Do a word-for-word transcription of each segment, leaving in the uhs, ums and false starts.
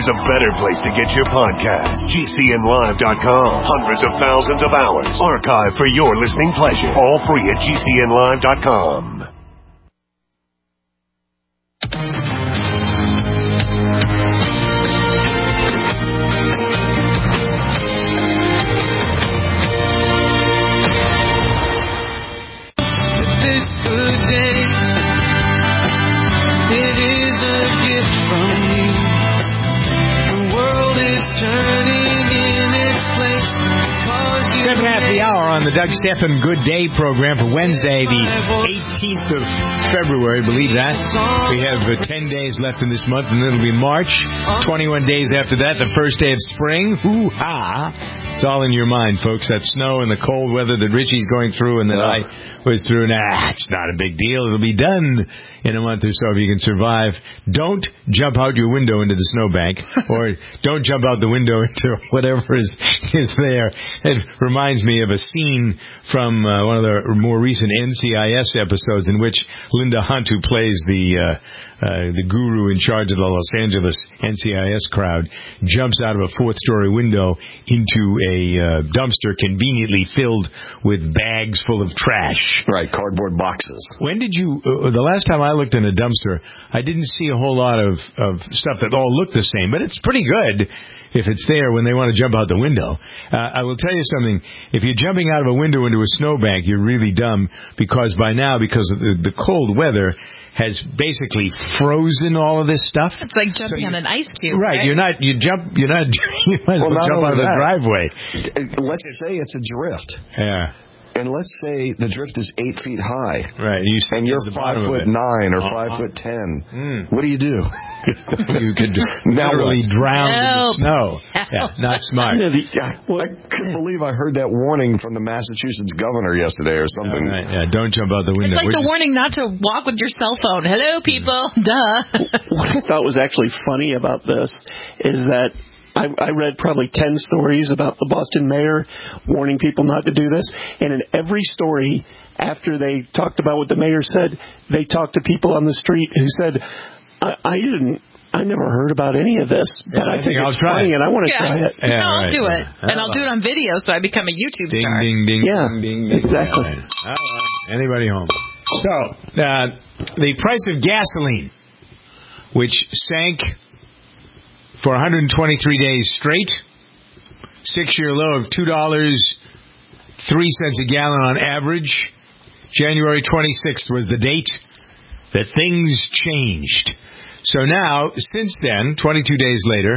there's a better place to get your podcast. G C N live dot com. Hundreds of thousands of hours archived for your listening pleasure. All free at G C N live dot com. On the Doug Stephan Good Day program for Wednesday, the eighteenth of February, believe that. We have uh, ten days left in this month, and then it'll be March. twenty-one days after that, the first day of spring. Hoo-ha! It's all in your mind, folks. That snow and the cold weather that Richie's going through and that I was through. Nah, it's not a big deal. It'll be done in a month or so if you can survive. Don't jump out your window into the snowbank, or don't jump out the window into whatever is is there. It reminds me of a scene from uh, one of the more recent N C I S episodes in which Linda Hunt, who plays the uh, uh, the guru in charge of the Los Angeles N C I S crowd, jumps out of a fourth-story window into a uh, dumpster conveniently filled with bags full of trash. Right, cardboard boxes. When did you, uh, the last time I looked in a dumpster, I didn't see a whole lot of, of stuff that all looked the same, but it's pretty good if it's there when they want to jump out the window. Uh, I will tell you something. If you're jumping out of a window into a snowbank, you're really dumb, because by now, because of the, the cold weather, has basically frozen all of this stuff. It's like jumping so on an ice cube. Right. right? You're not, you jump, you're not, you might as well, well jump out of the driveway. Let's say it's a drift. Yeah. And let's say the drift is eight feet high. Right. You and you're five foot nine or uh-huh. five foot ten. Mm. What do you do? You could literally drown Help. in the snow. Yeah, not smart. Yeah, I couldn't believe I heard that warning from the Massachusetts governor yesterday or something. Yeah, right. Yeah, don't jump out the window. It's like We're the just... warning not to walk with your cell phone. Hello, people. Duh. What I thought was actually funny about this is that I, I read probably ten stories about the Boston mayor warning people not to do this. And in every story, after they talked about what the mayor said, they talked to people on the street who said, I, I didn't, I never heard about any of this, but yeah, I, I think, think it's funny it. and I want to yeah. try it. Yeah, no, I'll right. do it. Yeah. And I'll do it on video so I become a YouTube ding, star. Ding, ding, yeah, ding, ding, ding. Exactly. Yeah, right. Anybody home? So, uh, the price of gasoline, which sank for one hundred twenty-three days straight, six-year low of two dollars and three cents a gallon on average. January twenty-sixth was the date that things changed. So now, since then, twenty-two days later,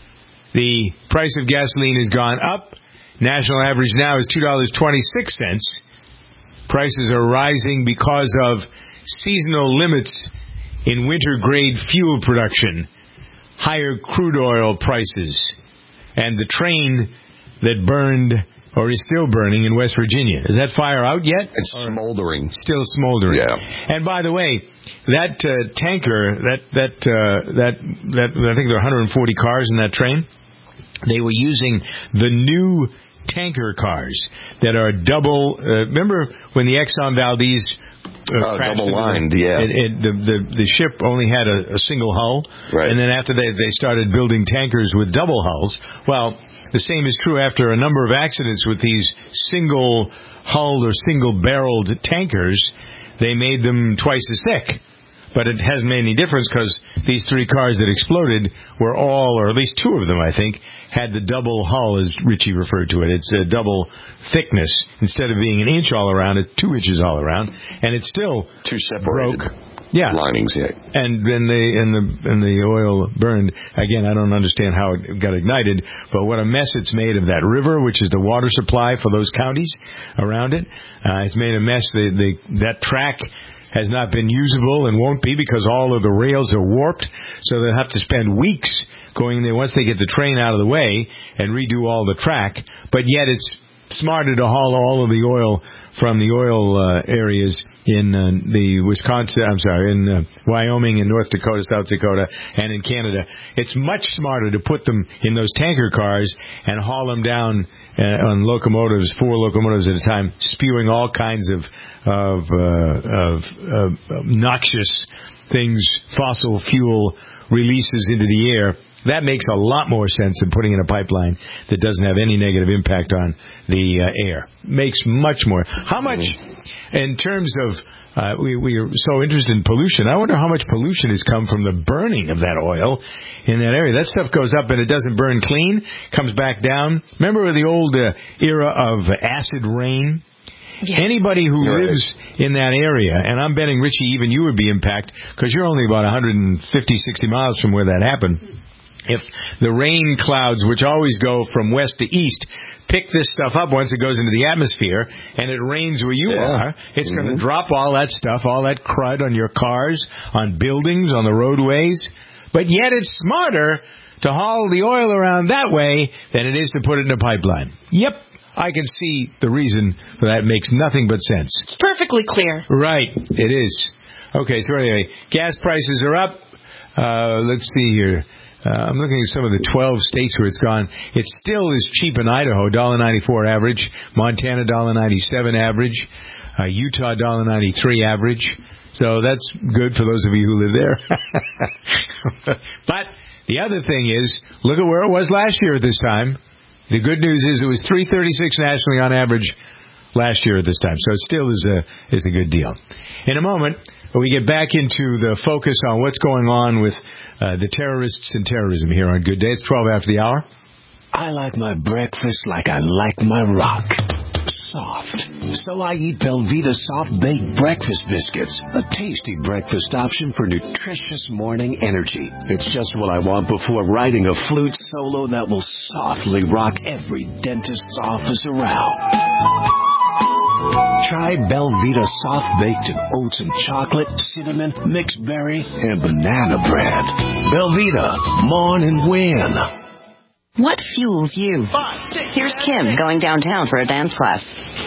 the price of gasoline has gone up. National average now is two dollars and twenty-six cents. Prices are rising because of seasonal limits in winter-grade fuel production, higher crude oil prices, and the train that burned or is still burning in West Virginia. Is that fire out yet? It's or smoldering. Still smoldering. Yeah. And by the way, that uh, tanker, that that uh, that that I think there are one hundred forty cars in that train. They were using the new tanker cars that are double. Uh, remember when the Exxon Valdez uh, oh, crashed? Double lined, yeah. It, it, the, the the ship only had a, a single hull, right. And then after they they started building tankers with double hulls. Well, the same is true after a number of accidents with these single hulled or single barreled tankers. They made them twice as thick. But it hasn't made any difference because these three cars that exploded were all, or at least two of them, I think, had the double hull, as Richie referred to it. It's a double thickness. Instead of being an inch all around, it's two inches all around. And it's still two separated broke. Yeah. linings, yeah. And then the and the and the oil burned. Again, I don't understand how it got ignited, but what a mess it's made of that river, which is the water supply for those counties around it. Uh, it's made a mess. The, the that track has not been usable and won't be because all of the rails are warped, so they'll have to spend weeks going there once they get the train out of the way and redo all the track. But yet it's smarter to haul all of the oil from the oil uh, areas in uh, the Wisconsin, I'm sorry, in uh, Wyoming and North Dakota, South Dakota, and in Canada. It's much smarter to put them in those tanker cars and haul them down uh, on locomotives, four locomotives at a time, spewing all kinds of of, uh, of uh, noxious things, fossil fuel releases into the air That makes a lot more sense than putting in a pipeline that doesn't have any negative impact on the uh, air. Makes much more. How much, in terms of, uh, we, we are so interested in pollution, I wonder how much pollution has come from the burning of that oil in that area. That stuff goes up and it doesn't burn clean, comes back down. Remember the old uh, era of acid rain? Yes. Anybody who right. lives in that area, and I'm betting, Richie, even you would be impacted, because you're only about one hundred fifty, sixty miles from where that happened. If the rain clouds, which always go from west to east, pick this stuff up once it goes into the atmosphere, and it rains where you yeah. are, it's mm-hmm. going to drop all that stuff, all that crud on your cars, on buildings, on the roadways. But yet it's smarter to haul the oil around that way than it is to put it in a pipeline. Yep. I can see the reason for that. It makes nothing but sense. It's perfectly clear. Right. It is. Okay, so anyway, gas prices are up. Uh, let's see here. Uh, I'm looking at some of the twelve states where it's gone. It still is cheap in Idaho, one dollar ninety-four average. Montana, one dollar ninety-seven average. Uh, Utah, one dollar ninety-three average. So that's good for those of you who live there. But the other thing is, look at where it was last year at this time. The good news is it was three thirty-six nationally on average last year at this time, so it still is a is a good deal. In a moment, we get back into the focus on what's going on with uh, the terrorists and terrorism here on Good Day. It's twelve after the hour. I like my breakfast like I like my rock. Soft. So I eat Belvita Soft Baked Breakfast Biscuits, a tasty breakfast option for nutritious morning energy. It's just what I want before writing a flute solo that will softly rock every dentist's office around. Try Belvita Soft Baked in oats and chocolate, cinnamon, mixed berry, and banana bread. Belvita, morn and win. What fuels you? Here's Kim going downtown for a dance class.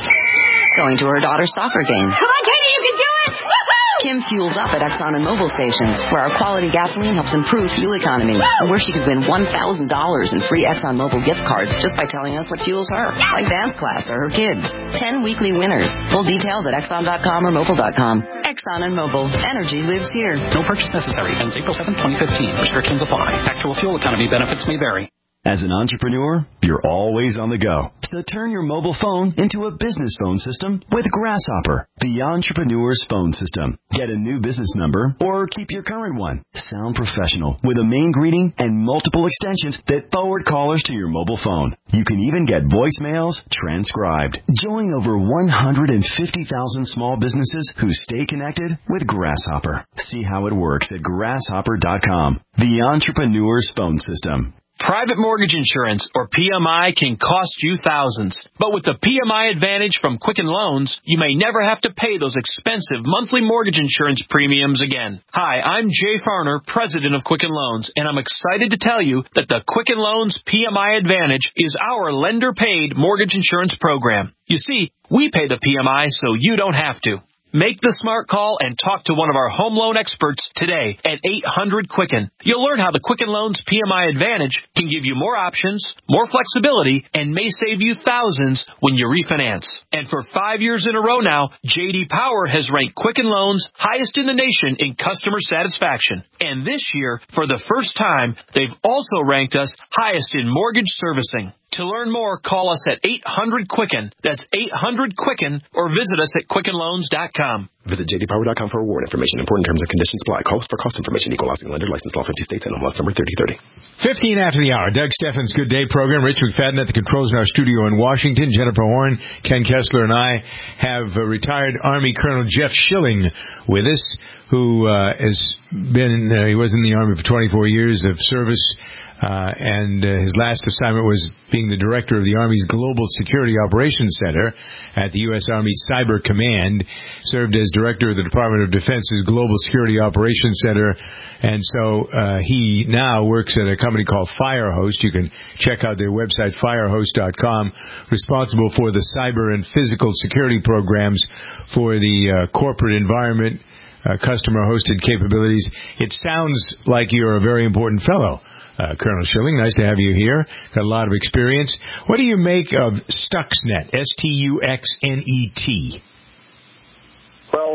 Going to her daughter's soccer game. Come on, Katie, you can do it! Woo-hoo! Kim fuels up at Exxon and Mobil stations, where our quality gasoline helps improve fuel economy, and where she could win one thousand dollars in free Exxon Mobil gift cards just by telling us what fuels her, like dance class or her kids. Ten weekly winners. Full details at Exxon dot com or Mobil dot com. Exxon and Mobil. Energy lives here. No purchase necessary. Ends April seventh, twenty fifteen. Restrictions apply. Actual fuel economy benefits may vary. As an entrepreneur, you're always on the go. So turn your mobile phone into a business phone system with Grasshopper, the entrepreneur's phone system. Get a new business number or keep your current one. Sound professional with a main greeting and multiple extensions that forward callers to your mobile phone. You can even get voicemails transcribed. Join over one hundred fifty thousand small businesses who stay connected with Grasshopper. See how it works at grasshopper dot com, the entrepreneur's phone system. Private mortgage insurance, or P M I, can cost you thousands. But with the P M I Advantage from Quicken Loans, you may never have to pay those expensive monthly mortgage insurance premiums again. Hi, I'm Jay Farner, president of Quicken Loans, and I'm excited to tell you that the Quicken Loans P M I Advantage is our lender-paid mortgage insurance program. You see, we pay the P M I so you don't have to. Make the smart call and talk to one of our home loan experts today at eight hundred Quicken. You'll learn how the Quicken Loans P M I Advantage can give you more options, more flexibility, and may save you thousands when you refinance. And for five years in a row now, J D Power has ranked Quicken Loans highest in the nation in customer satisfaction. And this year, for the first time, they've also ranked us highest in mortgage servicing. To learn more, call us at eight hundred Quicken. That's eight hundred Quicken, or visit us at quicken loans dot com. Visit j d power dot com for award information. Important terms and conditions apply. Call us for cost information. Equal housing lender. Licensed all fifty states. N M L S number thirty thirty. fifteen after the hour. Doug Steffens' Good Day program. Rich McFadden at the controls in our studio in Washington. Jennifer Horn, Ken Kessler, and I have uh, retired Army Colonel Jeff Schilling with us, who uh, has been, uh, he was in the Army for twenty-four years of service. Uh, and uh, his last assignment was being the director of the Army's Global Security Operations Center at the U S. Army Cyber Command, served as director of the Department of Defense's Global Security Operations Center, and so uh, he now works at a company called Firehost. You can check out their website, firehost dot com, responsible for the cyber and physical security programs for the uh, corporate environment, uh, customer-hosted capabilities. It sounds like you're a very important fellow. Uh, Colonel Schilling, nice to have you here. Got a lot of experience. What do you make of Stuxnet? S T U X N E T. Well,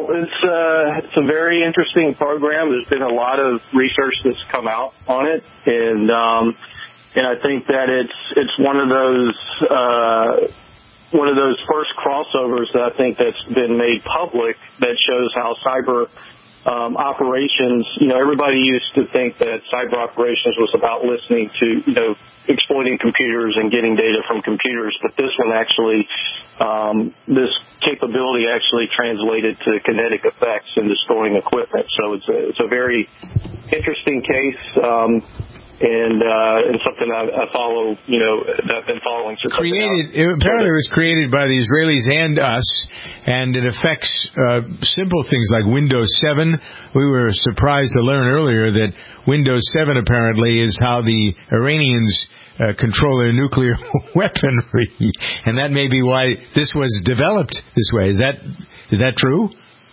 it's uh, it's a very interesting program. There's been a lot of research that's come out on it, and um, and I think that it's it's one of those uh, one of those first crossovers that I think that's been made public that shows how cyber um, operations. You know, everybody used to think that cyber operations was about listening to, you know, exploiting computers and getting data from computers, but this one actually, um, this capability actually translated to kinetic effects and destroying equipment. So it's a, it's a very interesting case, um, and uh, and something I, I follow, you know, that I've been following. Since created, it, apparently it was created by the Israelis and us, and it affects uh, simple things like Windows seven. We were surprised to learn earlier that Windows seven apparently is how the Iranians uh, control their nuclear weaponry, and that may be why this was developed this way. Is that is that true?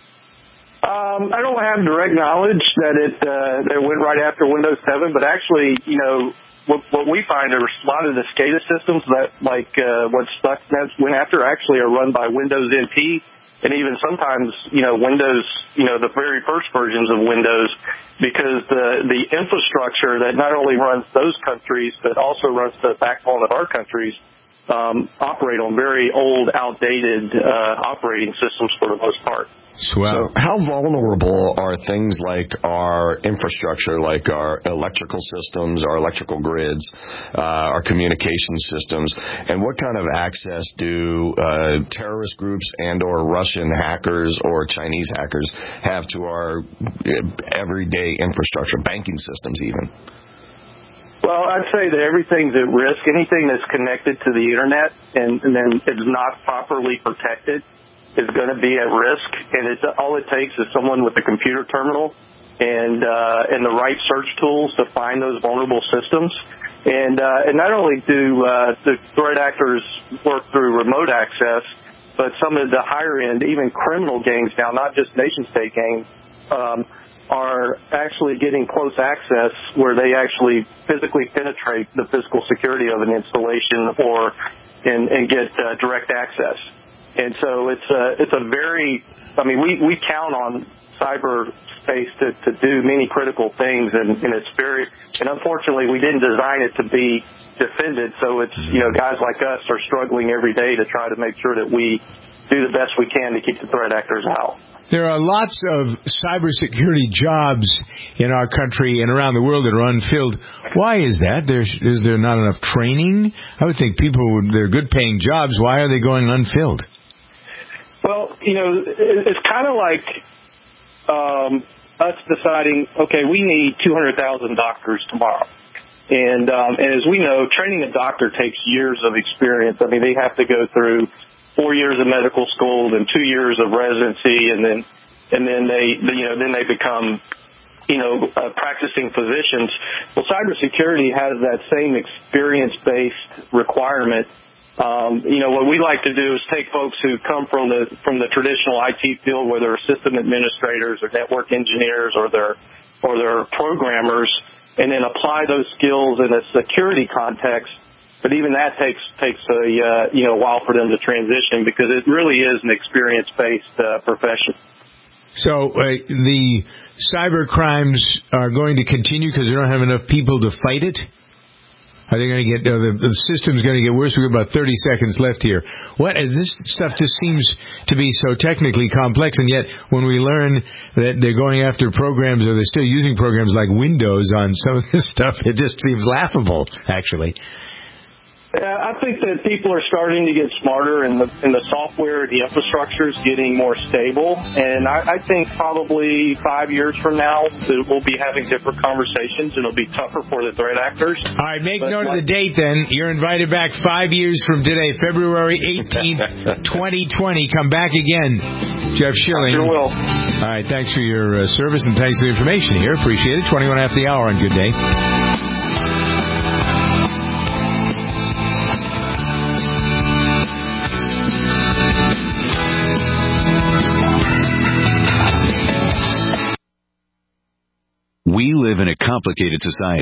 Um, I don't have direct knowledge that it uh, that it went right after Windows seven, but actually, you know, what, what we find are a lot of the SCADA systems that, like uh, what Stuxnet went after, actually are run by Windows N T, and even sometimes, you know, Windows, you know, the very first versions of Windows, because the the infrastructure that not only runs those countries but also runs the backbone of our countries um, operate on very old, outdated uh, operating systems for the most part. Swell. So how vulnerable are things like our infrastructure, like our electrical systems, our electrical grids, uh, our communication systems, and what kind of access do uh, terrorist groups and or Russian hackers or Chinese hackers have to our everyday infrastructure, banking systems even? Well, I'd say that everything's at risk. Anything that's connected to the Internet and, and then is not properly protected is going to be at risk, and it's, all it takes is someone with a computer terminal and uh, and the right search tools to find those vulnerable systems. And uh, and not only do uh, the threat actors work through remote access, but some of the higher end, even criminal gangs now, not just nation-state gangs, um, are actually getting close access where they actually physically penetrate the physical security of an installation or and, and get uh, direct access. And so it's a, it's a very, I mean, we, we count on cyberspace to, to do many critical things, and, and it's very, and unfortunately we didn't design it to be defended, so it's, you know, guys like us are struggling every day to try to make sure that we do the best we can to keep the threat actors out. There are lots of cybersecurity jobs in our country and around the world that are unfilled. Why is that? There's, is there not enough training? I would think people, they're good-paying jobs. Why are they going unfilled? Well, you know, it's kind of like um, us deciding, okay, we need two hundred thousand doctors tomorrow. And, um, and as we know, training a doctor takes years of experience. I mean, they have to go through four years of medical school, then two years of residency, and then and then they, you know, then they become, you know, uh, practicing physicians. Well, cybersecurity has that same experience-based requirement. Um, you know, what we like to do is take folks who come from the from the traditional I T field, whether they're system administrators or network engineers or they're or they're programmers, and then apply those skills in a security context. But even that takes takes a uh, you know a while for them to transition, because it really is an experience-based uh, profession. So uh, the cyber crimes are going to continue because we don't have enough people to fight it? Are they going to get, uh, the, the system's going to get worse? We've got about thirty seconds left here. What, this stuff just seems to be so technically complex, and yet when we learn that they're going after programs, or they're still using programs like Windows on some of this stuff, it just seems laughable, actually. Uh, I think that people are starting to get smarter, and the, and the software, the infrastructure is getting more stable. And I, I think probably five years from now, we'll be having different conversations, and it'll be tougher for the threat actors. All right, make but note like, of the date then. You're invited back five years from today, February eighteenth, twenty twenty. Come back again. Jeff Schilling. I sure will. All right, thanks for your uh, service and thanks for the information here. Appreciate it. twenty-one after the hour on Good Day. We live in a complicated society.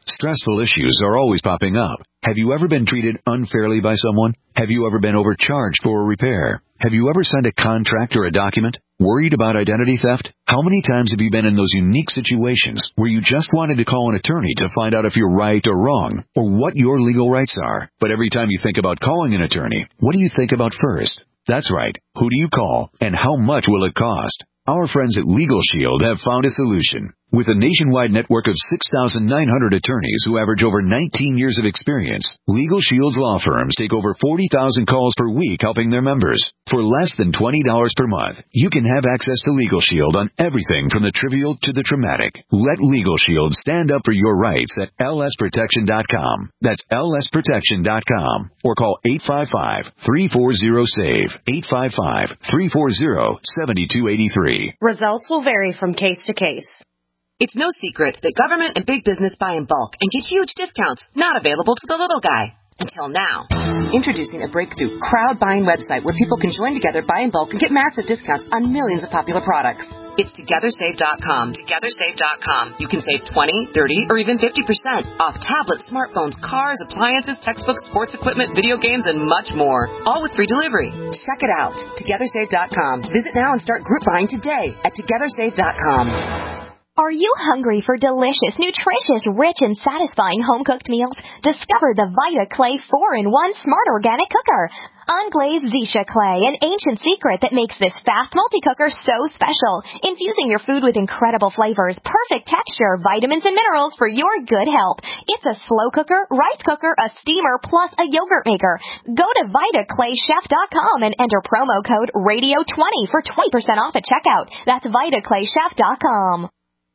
Stressful issues are always popping up. Have you ever been treated unfairly by someone? Have you ever been overcharged for a repair? Have you ever signed a contract or a document? Worried about identity theft? How many times have you been in those unique situations where you just wanted to call an attorney to find out if you're right or wrong, or what your legal rights are? But every time you think about calling an attorney, what do you think about first? That's right. Who do you call, and how much will it cost? Our friends at Legal Shield have found a solution. With a nationwide network of six thousand nine hundred attorneys who average over nineteen years of experience, Legal Shield's law firms take over forty thousand calls per week helping their members. For less than twenty dollars per month, you can have access to Legal Shield on everything from the trivial to the traumatic. Let Legal Shield stand up for your rights at L S protection dot com. That's L S protection dot com. Or call eight five five, three four zero, SAVE, eight five five, three four zero, seven two eight three. Results will vary from case to case. It's no secret that government and big business buy in bulk and get huge discounts not available to the little guy. Until now. Introducing a breakthrough crowd buying website where people can join together, buy in bulk, and get massive discounts on millions of popular products. It's together save dot com. together save dot com. You can save twenty, thirty, or even fifty percent off tablets, smartphones, cars, appliances, textbooks, sports equipment, video games, and much more. All with free delivery. Check it out. together save dot com. Visit now and start group buying today at together save dot com. Are you hungry for delicious, nutritious, rich, and satisfying home-cooked meals? Discover the Vita Clay four in one Smart Organic Cooker. Unglazed Zisha Clay, an ancient secret that makes this fast multi-cooker so special. Infusing your food with incredible flavors, perfect texture, vitamins, and minerals for your good health. It's a slow cooker, rice cooker, a steamer, plus a yogurt maker. Go to Vita Clay Chef dot com and enter promo code radio twenty for twenty percent off at checkout. That's Vita Clay Chef dot com.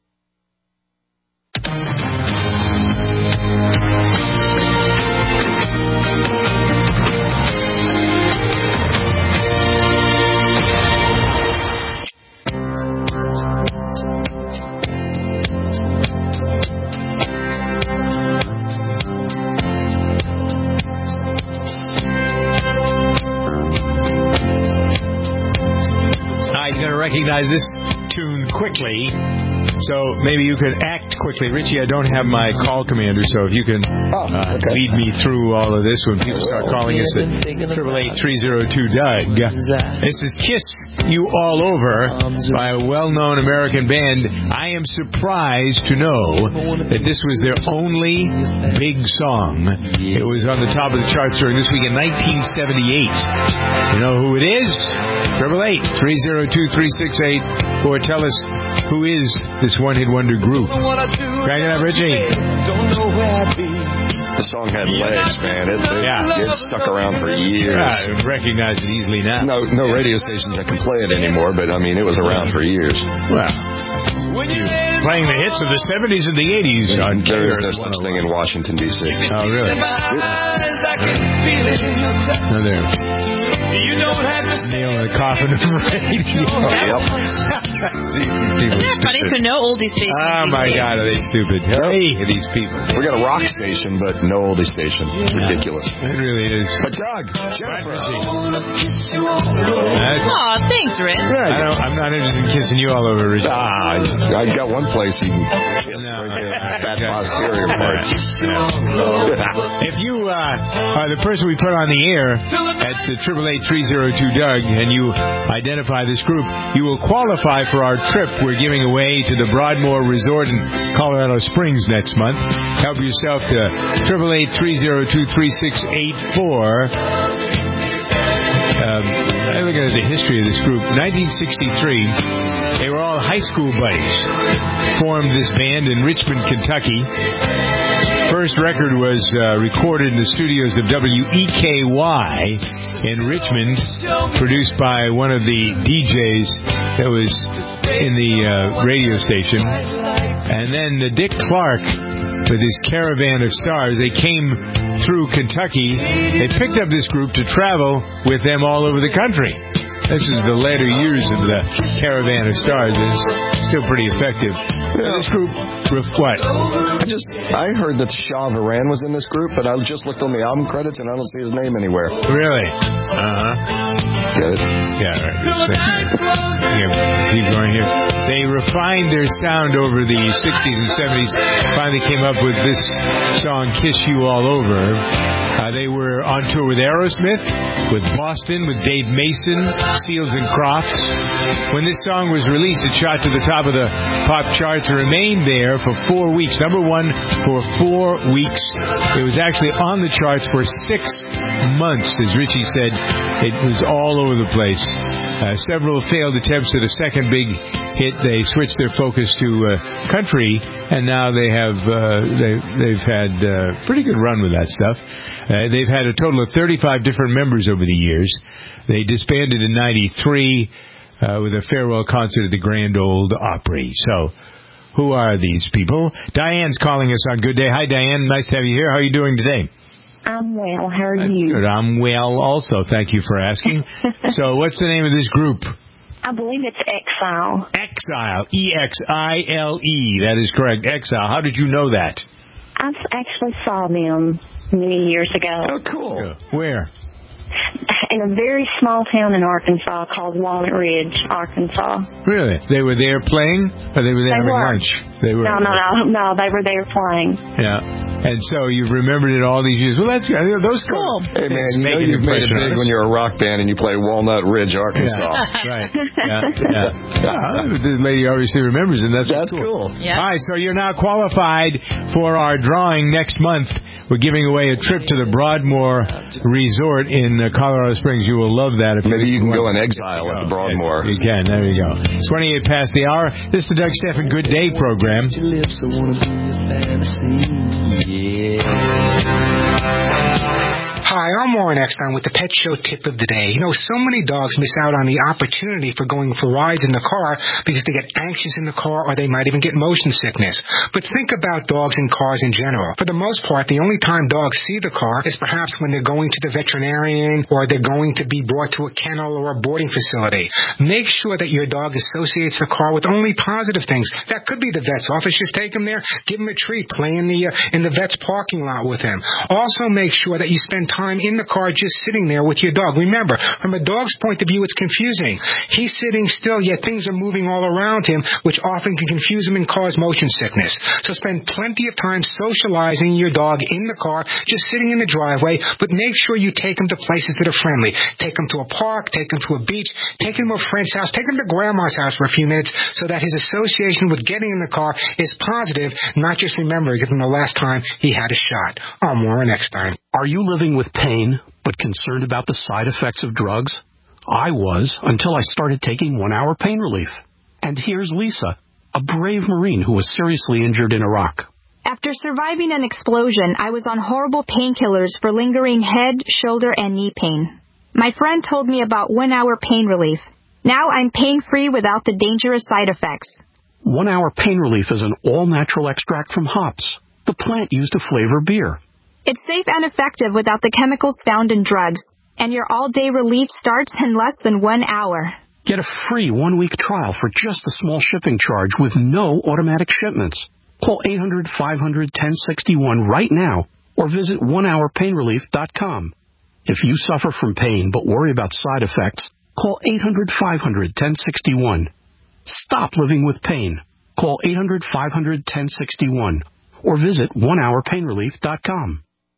You're going to recognize this tune quickly, so maybe you could act quickly. Richie, I don't have my call commander, so if you can oh, uh, okay. lead me through all of this when people start calling us at eight eight eight, three oh two, D O U G. This is Kiss You All Over by a well-known American band. I am surprised to know that this was their only big song. It was on the top of the charts during this week in nineteen seventy-eight. You know who it is? eight eight eight, three oh two, three six eight, or tell us who is this one-hit wonder group. Crank it up, Richie. The song had legs, man. It, it, yeah. it stuck around for years. Yeah, I recognize it easily now. No, no radio stations that can play it anymore, but I mean, it was around for years. Well, playing the hits of the seventies and the eighties. On there is no such thing in Washington, D C. Oh, really? No, there. You don't have to nail the coffin of radio. Oh, yep. Isn't that funny? So no oldie station. Oh, my God, are they stupid? Hey, these people. We got a rock station, but no oldie station. It's ridiculous. It really is. But Doug, Jennifer. Aw, thanks, Rich. I don't, I'm not interested in kissing you all over, Rich. Ah, I got one place you can kiss no, right there. That posterior part. If you uh, are the person we put on the air at the eight eight eight, three oh two, D O U G and you identify this group, you will qualify for our trip we're giving away to the Broadmoor Resort in Colorado Springs next month. Help yourself to eight eight eight, three oh two, three six eight four. Um, I'm looking at the history of this group. nineteen sixty-three, they were all high school buddies. Formed this band in Richmond, Kentucky. First record was uh, recorded in the studios of W E K Y in Richmond, produced by one of the D Js that was in the uh, radio station. And then uh, Dick Clark, with his Caravan of Stars, they came through Kentucky. They picked up this group to travel with them all over the country. This is the later years of the Caravan of Stars. It's still pretty effective. Yeah. This group, what? I just, I heard that Shaw Varan was in this group, but I just looked on the album credits and I don't see his name anywhere. Really? Uh-huh. Yeah, it's, yeah, right. Yeah, keep going here. They refined their sound over the sixties and seventies. Finally came up with this song, Kiss You All Over. Uh, they were on tour with Aerosmith, with Boston, with Dave Mason, Seals and Crofts. When this song was released, it shot to the top of the pop charts and remained there for four weeks. Number one for four weeks. It was actually on the charts for six months. As Richie said, it was all over the place. Uh, several failed attempts at a second big hit. They switched their focus to uh, country, and now they have uh, they, they've had a uh, pretty good run with that stuff. Uh, they've had a total of thirty-five different members over the years. They disbanded in ninety-three uh, with a farewell concert at the Grand Ole Opry. So, who are these people? Diane's calling us on Good Day. Hi, Diane. Nice to have you here. How are you doing today? I'm well. How are That's you? Good. I'm well also. Thank you for asking. So what's the name of this group? I believe it's Exile. Exile. E X I L E. That is correct. Exile. How did you know that? I actually saw them many years ago. Oh, cool. Where? In a very small town in Arkansas called Walnut Ridge, Arkansas. Really? They were there playing? Or they were there they having were. lunch? They were. No, no, no, no. They were there playing. Yeah. And so you remembered it all these years. Well, that's those cool. Hey, man, you know you've made it big when you're a rock band and you play Walnut Ridge, Arkansas. Yeah. Right. Yeah. Yeah. yeah. The lady obviously remembers it. That's, that's cool. cool. Yeah. All right, so you're now qualified for our drawing next month. We're giving away a trip to the Broadmoor Resort in uh, Colorado Springs. You will love that. If Maybe you can want. go in exile at the Broadmoor. Yes, you can. There you go. twenty-eight past the hour. This is the Doug Stephan Good Day program. Hi, I'm Warren Eckstein with the Pet Show Tip of the Day. You know, so many dogs miss out on the opportunity for going for rides in the car because they get anxious in the car or they might even get motion sickness. But think about dogs in cars in general. For the most part, the only time dogs see the car is perhaps when they're going to the veterinarian or they're going to be brought to a kennel or a boarding facility. Make sure that your dog associates the car with only positive things. That could be the vet's office. Just take him there, give him a treat, play in the, uh, in the vet's parking lot with him. Also make sure that you spend time in the car just sitting there with your dog. Remember, from a dog's point of view, it's confusing. He's sitting still, yet things are moving all around him, which often can confuse him and cause motion sickness. So spend plenty of time socializing your dog in the car, just sitting in the driveway, but make sure you take him to places that are friendly. Take him to a park, take him to a beach, take him to a friend's house, take him to grandma's house for a few minutes so that his association with getting in the car is positive, not just remembering it from the last time he had a shot. I'm Warren Eckstein. Are you living with pain, but concerned about the side effects of drugs? I was, until I started taking one-hour pain relief. And here's Lisa, a brave Marine who was seriously injured in Iraq. After surviving an explosion, I was on horrible painkillers for lingering head, shoulder, and knee pain. My friend told me about one-hour pain relief. Now I'm pain-free without the dangerous side effects. One-hour pain relief is an all-natural extract from hops, the plant used to flavor beer. It's safe and effective without the chemicals found in drugs, and your all-day relief starts in less than one hour. Get a free one-week trial for just a small shipping charge with no automatic shipments. Call eight hundred, five hundred, ten sixty-one right now or visit one hour pain relief dot com. If you suffer from pain but worry about side effects, call eight hundred, five hundred, ten sixty-one. Stop living with pain. Call eight hundred, five hundred, ten sixty-one or visit one hour pain relief dot com.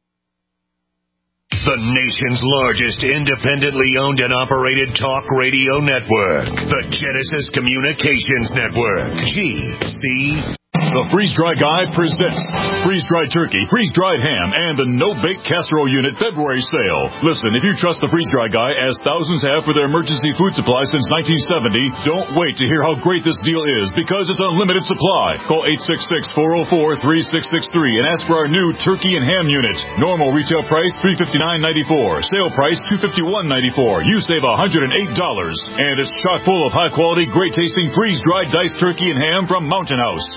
The nation's largest independently owned and operated talk radio network. The Genesis Communications Network. G C. The Freeze-Dry Guy presents freeze-dried turkey, freeze-dried ham, and the no-bake casserole unit February sale. Listen, if you trust the Freeze-Dry Guy, as thousands have for their emergency food supply since nineteen seventy, don't wait to hear how great this deal is, because it's unlimited supply. Call eight six six, four oh four, three six six three and ask for our new turkey and ham unit. Normal retail price three hundred fifty-nine dollars and ninety-four cents. Sale price two hundred fifty-one dollars and ninety-four cents. You save one hundred eight dollars. And it's chock full of high-quality, great-tasting freeze-dried diced turkey and ham from Mountain House, the gold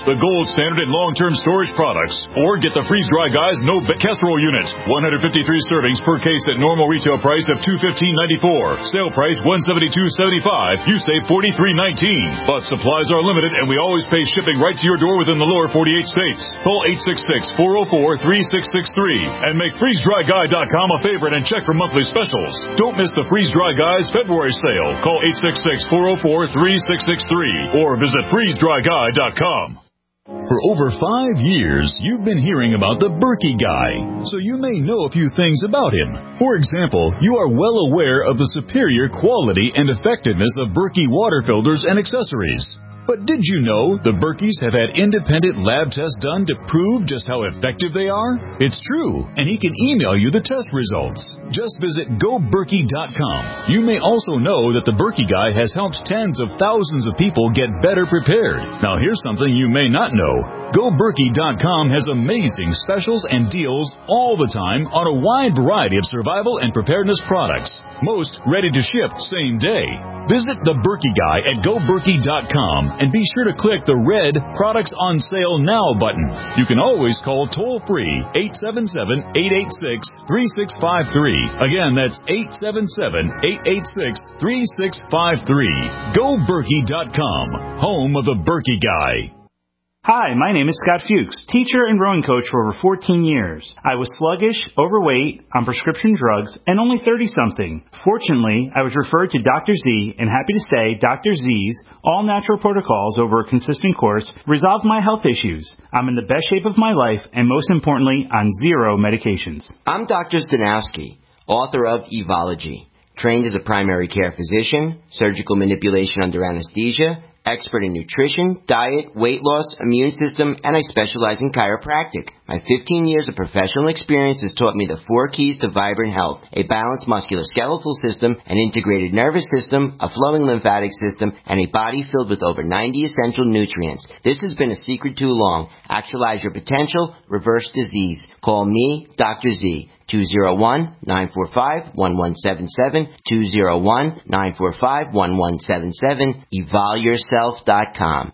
standard and long-term storage products. Or get the Freeze-Dry Guy's No Bake Casserole Unit. one hundred fifty-three servings per case at normal retail price of two hundred fifteen dollars and ninety-four cents. Sale price one hundred seventy-two dollars and seventy-five cents. You save forty-three dollars and nineteen cents. But supplies are limited, and we always pay shipping right to your door within the lower forty-eight states. Call eight six six, four oh four, three six six three and make freeze dry guy dot com a favorite and check for monthly specials. Don't miss the Freeze-Dry Guy's February sale. Call eight six six, four oh four, three six six three or visit freeze dry guy dot com. For over five years, you've been hearing about the Berkey Guy, so you may know a few things about him. For example, you are well aware of the superior quality and effectiveness of Berkey water filters and accessories. But did you know the Berkeys have had independent lab tests done to prove just how effective they are? It's true, and he can email you the test results. Just visit go berkey dot com. You may also know that the Berkey Guy has helped tens of thousands of people get better prepared. Now here's something you may not know. go berkey dot com has amazing specials and deals all the time on a wide variety of survival and preparedness products. Most ready to ship same day. Visit the Berkey Guy at go berkey dot com and be sure to click the red Products on Sale Now button. You can always call toll-free eight seven seven, eight eight six, three six five three. Again, that's eight seven seven, eight eight six, three six five three. go berkey dot com, home of the Berkey Guy. Hi, my name is Scott Fuchs, teacher and rowing coach for over fourteen years. I was sluggish, overweight, on prescription drugs, and only thirty-something. Fortunately, I was referred to Doctor Z, and happy to say Doctor Z's all-natural protocols over a consistent course resolved my health issues. I'm in the best shape of my life, and most importantly, on zero medications. I'm Doctor Stanowski, author of Evology, trained as a primary care physician, surgical manipulation under anesthesia, expert in nutrition, diet, weight loss, immune system, and I specialize in chiropractic. My fifteen years of professional experience has taught me the four keys to vibrant health: a balanced musculoskeletal system, an integrated nervous system, a flowing lymphatic system, and a body filled with over ninety essential nutrients. This has been a secret too long. Actualize your potential, reverse disease. Call me, Doctor Z. two oh one, nine four five, one one seven seven, two oh one, nine four five, one one seven seven, evol yourself dot com.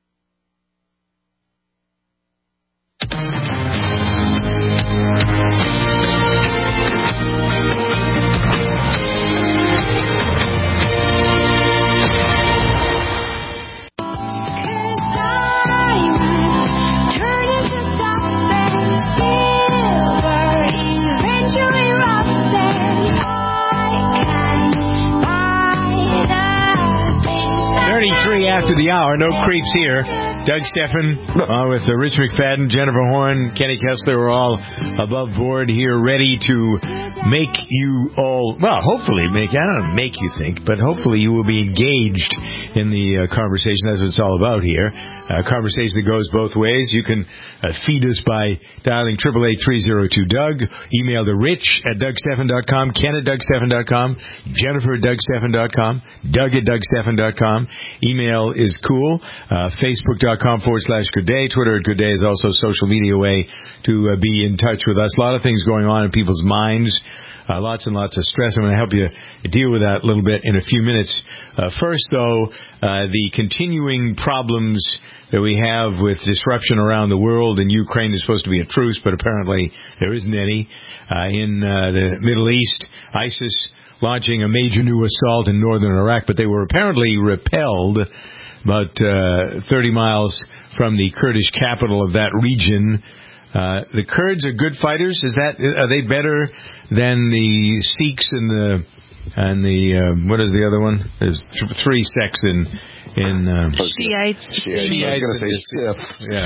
thirty-three after the hour, no creeps here. Doug Steffen uh, with uh, Rich McFadden, Jennifer Horn, Kenny Kessler are all above board here, ready to make you all, well, hopefully make, I don't know, make you think, but hopefully you will be engaged in the uh, conversation. That's what it's all about here. A conversation that goes both ways. You can uh, feed us by dialing eight eight eight, three oh two, Doug. Email to Rich at Doug Steffen dot com, Ken at Doug Steffen dot com, Jennifer at Doug Steffen dot com, Doug at Doug Steffen dot com. Email is cool. Uh, Facebook.com forward slash Good Day. Twitter at Good Day is also a social media way to uh, be in touch with us. A lot of things going on in people's minds. Uh, lots and lots of stress. I'm going to help you deal with that a little bit in a few minutes. Uh, first, though, uh, the continuing problems that we have with disruption around the world. In Ukraine, there's supposed to be a truce, but apparently there isn't any. Uh, in uh, the Middle East, ISIS launching a major new assault in northern Iraq, but they were apparently repelled about uh, thirty miles from the Kurdish capital of that region. Uh, the Kurds are good fighters. Is that, are they better than the Sikhs and the and the um, what is the other one? There's th- three sects in in um, Shiites. Shiites. I was going to say Sith. Yeah,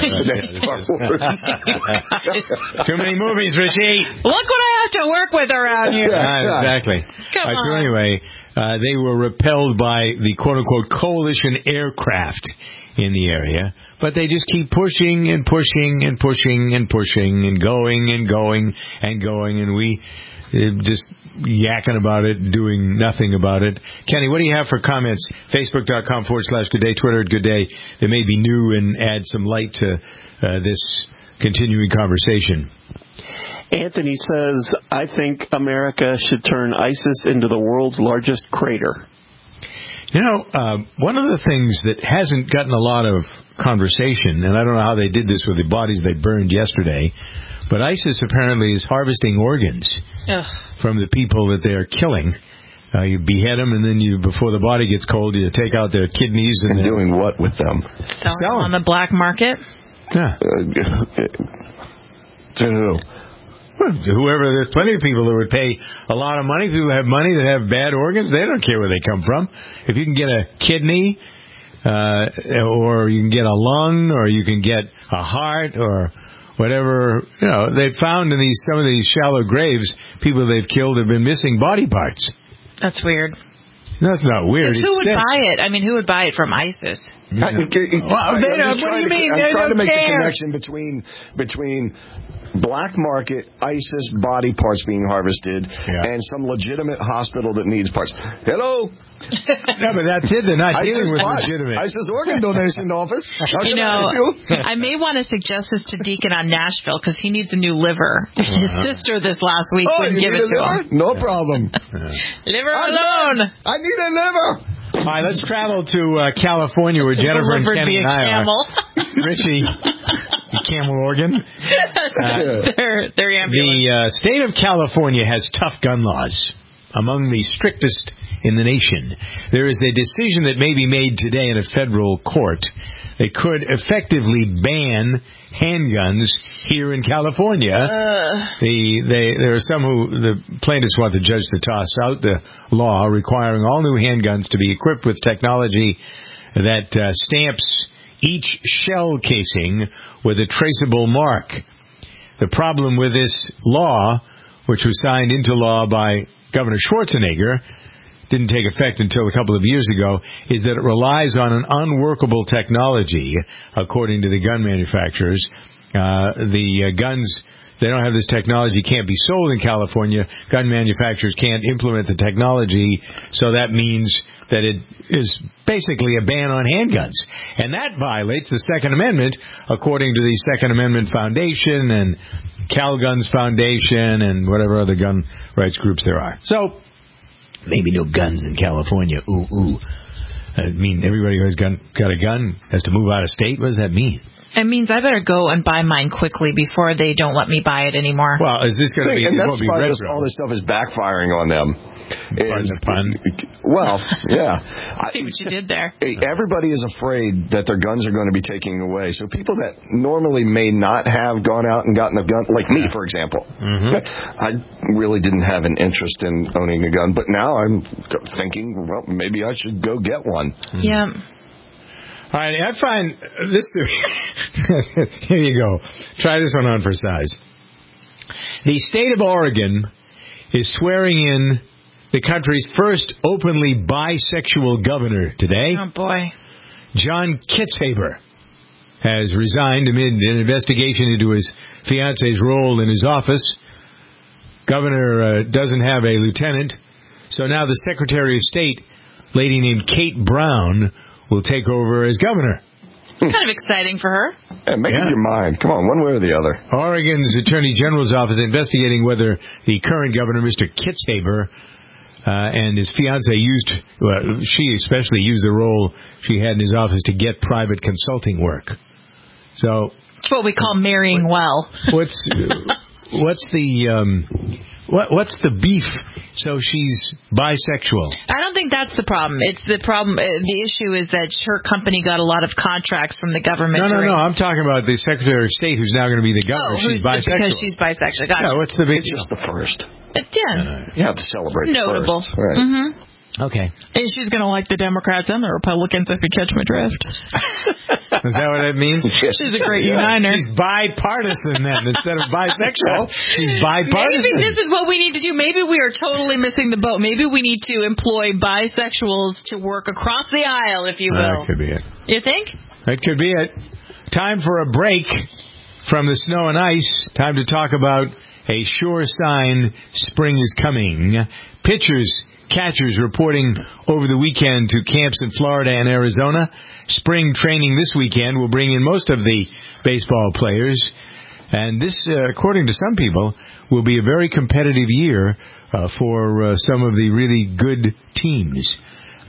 right, yeah, too many movies, Richie. Look what I have to work with around here. Ah, exactly. Come right, on. so anyway, uh, they were repelled by the quote-unquote coalition aircraft in the area, but they just keep pushing and pushing and pushing and pushing and going and going and going, and we uh, just yakking about it, doing nothing about it. Kenny, what do you have for comments? Facebook.com forward slash Good Day, Twitter at Good Day. They may be new and add some light to uh, this continuing conversation. Anthony says, I think America should turn ISIS into the world's largest crater. You know, uh, one of the things that hasn't gotten a lot of conversation, and I don't know how they did this with the bodies they burned yesterday, but ISIS apparently is harvesting organs Ugh. from the people that they're killing. Uh, you behead them, and then you, before the body gets cold, you take out their kidneys. And, and doing what with them? Selling Sell them on the black market? Yeah. Uh, to who? Well, whoever, there's plenty of people that would pay a lot of money. People have money that have bad organs. They don't care where they come from. If you can get a kidney, uh, or you can get a lung, or you can get a heart, or whatever, you know, they found in these some of these shallow graves, people they've killed have been missing body parts. That's weird. That's not weird. Who would sick. buy it? I mean, who would buy it from ISIS? Yeah. I, I, well, they don't, what do you to, mean? I'm they trying don't to make care. the connection between between black market ISIS body parts being harvested yeah. and some legitimate hospital that needs parts. Hello. No, but that's it. They're not dealing with what? legitimate. ISIS organ donation office. How you know, I, I may want to suggest this to Deacon on Nashville because he needs a new liver. Uh-huh. His sister this last week oh, wouldn't give it to liver? him. No problem. Liver alone. I need a liver. All right, let's travel to uh, California where Jennifer and Kenny and I camel. are. Richie, the camel organ. Uh, they're, they're ambulance. The uh, state of California has tough gun laws, among the strictest in the nation. There is a decision that may be made today in a federal court. They could effectively ban handguns here in California. Uh. The they there are some who the plaintiffs want the judge to toss out the law requiring all new handguns to be equipped with technology that uh, stamps each shell casing with a traceable mark. The problem with this law, which was signed into law by Governor Schwarzenegger, didn't take effect until a couple of years ago, is that it relies on an unworkable technology, according to the gun manufacturers. Uh, the uh, guns, they don't have this technology, can't be sold in California. Gun manufacturers can't implement the technology, so that means that it is basically a ban on handguns. And that violates the Second Amendment, according to the Second Amendment Foundation and CalGuns Foundation and whatever other gun rights groups there are. So, maybe no guns in California. Ooh, ooh. I mean, everybody who has gun, got a gun has to move out of state? What does that mean? It means I better go and buy mine quickly before they don't let me buy it anymore. Well, is this going to be... And that's be why this, all this stuff is backfiring on them. Pardon the pun. Well, yeah. See what you did there. Everybody is afraid that their guns are going to be taken away. So people that normally may not have gone out and gotten a gun, like me, for example, mm-hmm. I really didn't have an interest in owning a gun, but now I'm thinking, well, maybe I should go get one. Mm-hmm. Yeah. All right, I find this... Here you go. Try this one on for size. The state of Oregon is swearing in the country's first openly bisexual governor today. Oh, boy. John Kitzhaber has resigned amid an investigation into his fiance's role in his office. Governor uh, doesn't have a lieutenant, so now the Secretary of State, lady named Kate Brown, will take over as governor. Kind of exciting for her. Yeah, make yeah. up your mind. Come on, one way or the other. Oregon's Attorney General's office is investigating whether the current governor, Mister Kitzhaber, uh, and his fiancée used, well, she especially used the role she had in his office to get private consulting work. So it's what we call marrying well. What's what's the um, what what's the beef? So she's bisexual. I don't think that's the problem. It's the problem. Uh, the issue is that her company got a lot of contracts from the government. No, no, during... no. I'm talking about the Secretary of State who's now going to be the governor. Oh, she's who's bisexual. Because she's bisexual. Gotcha. Yeah, what's the big It's just the first. Uh, yeah. You have to celebrate it's notable. First. Right. Mm-hmm. Okay. And she's going to like the Democrats and the Republicans, if you catch my drift. Is that what it means? She's a great uniter. She's bipartisan then. Instead of bisexual, she's bipartisan. Maybe this is what we need to do. Maybe we are totally missing the boat. Maybe we need to employ bisexuals to work across the aisle, if you will. That could be it. You think? That could be it. Time for a break from the snow and ice. Time to talk about a sure sign spring is coming. Pitchers, catchers reporting over the weekend to camps in Florida and Arizona. Spring training this weekend will bring in most of the baseball players. And this, uh, according to some people, will be a very competitive year uh, for uh, some of the really good teams.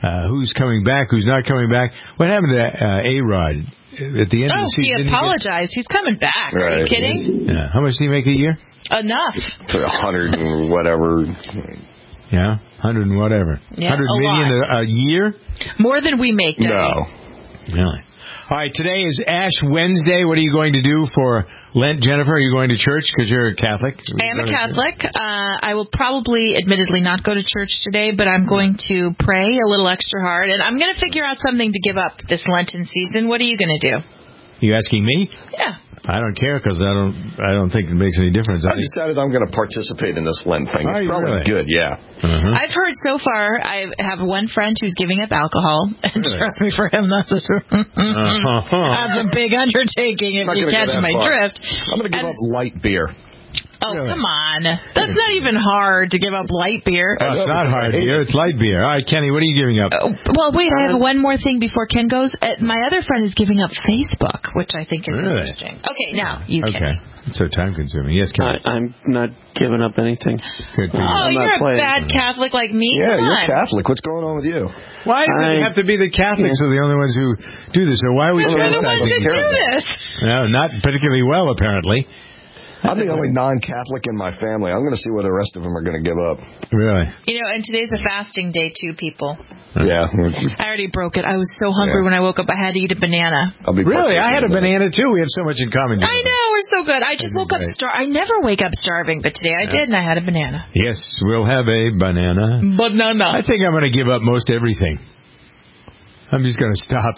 uh, who's coming back, who's not coming back. What happened to uh, A-Rod at the end oh, of the season? he apologized. He He's coming back. Right. Are you kidding? Yeah. How much do you make a year? Enough. A hundred and whatever. Yeah, hundred and whatever. Yeah, hundred a million a, a year. More than we make. Daddy. No. Really. All right, today is Ash Wednesday. What are you going to do for Lent, Jennifer? Are you going to church because you're a Catholic? I am a Catholic. Uh, I will probably, admittedly, not go to church today, but I'm going to pray a little extra hard, and I'm going to figure out something to give up this Lenten season. What are you going to do? You asking me? Yeah. I don't care because I don't. I don't think it makes any difference. I decided I'm going to participate in this Lent thing. It's Are you probably really? good. Yeah. Uh-huh. I've heard so far. I have one friend who's giving up alcohol, and Really? trust me, for him, that's a, Uh-huh. that's a big undertaking. If Not you gonna go catch that my far. drift. I'm going to give And- up light beer. Oh, come on. That's not even hard to give up light beer. Oh, it's not hard beer. It's light beer. All right, Kenny, what are you giving up? Oh, well, wait, I have one more thing before Ken goes. Uh, my other friend is giving up Facebook, which I think is Really? interesting. Okay, now, you Okay. can. It's so time-consuming. Yes, Kenny. I, I'm not giving up anything. Good for you. Oh, I'm you're not a playing. bad Catholic like me. Yeah, Come you're on. Catholic. What's going on with you? Why does it I- have to be the Catholics who are the only ones who do this? So why are we You're the ones criticizing that do them? this. No, not particularly well, apparently. I'm the only non-Catholic in my family. I'm going to see what the rest of them are going to give up. Really? You know, and today's a fasting day, too, people. Yeah. I already broke it. I was so hungry Yeah. when I woke up. I had to eat a banana. I'll be Really? I had a partaking in banana, too. We have so much in common. I know, we're so good. I just Isn't woke up great? star. I never wake up starving, but today I did, and I had a banana. Yes, we'll have a banana. Banana. I think I'm going to give up most everything. I'm just going to stop.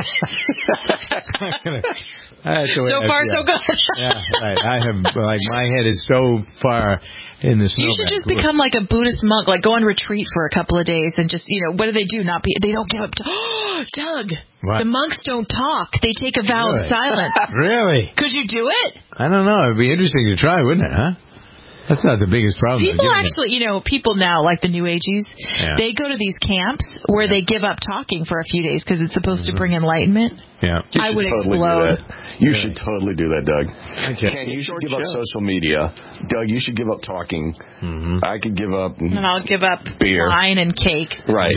I'm gonna, that's the way So I far, feel. so good. Yeah, right. I have, like, my head is so far in the snow. You should just become like a Buddhist monk, like go on retreat for a couple of days and just, you know, what do they do? Not be, they don't give up. To, Doug, What? the monks don't talk. They take a vow Really? of silence. Really? Could you do it? I don't know. It'd be interesting to try, wouldn't it, huh? That's not the biggest problem. People Give it a- actually, you know, people now, like the New Ages, Yeah. they go to these camps where they give up talking for a few days because it's supposed to bring enlightenment. Yeah. You I should would totally explode. do that. You should totally do that, Doug. Okay. Ken, you should give up social media. Doug, you should give up talking. Mm-hmm. I could give up And I'll give up beer. wine and cake. Right.